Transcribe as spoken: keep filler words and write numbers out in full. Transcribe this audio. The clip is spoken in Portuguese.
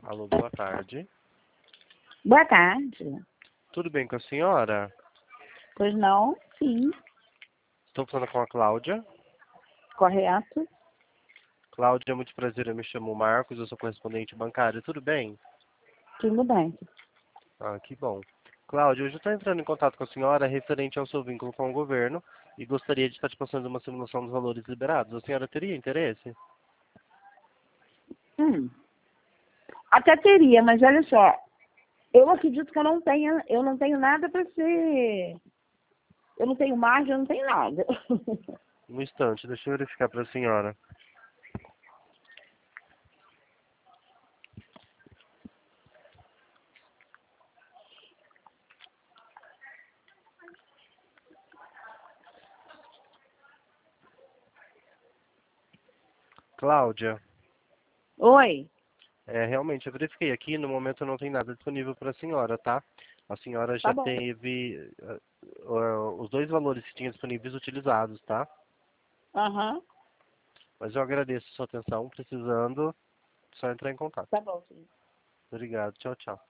Alô, boa tarde. Boa tarde. Tudo bem com a senhora? Pois não? Sim. Estou falando com a Cláudia. Correto. Cláudia, muito prazer, eu me chamo Marcos, eu sou correspondente bancário, tudo bem? Tudo bem. Ah, que bom. Cláudia, hoje eu estou entrando em contato com a senhora referente ao seu vínculo com o governo e gostaria de estar te passando uma simulação dos valores liberados. A senhora teria interesse? Hum. Até teria, mas olha só. Eu acredito que eu não tenho, eu não tenho nada para ser. Eu não tenho margem, eu não tenho nada. Um instante, deixa eu verificar para a senhora. Cláudia, Oi. é, realmente eu verifiquei aqui, no momento não tem nada disponível para a senhora, tá? A senhora Tá já bom. teve uh, uh, os dois valores que tinha disponíveis utilizados, tá? Aham. Mas eu agradeço a sua atenção, precisando, só entrar em contato. Tá bom, sim. Obrigado, tchau, tchau.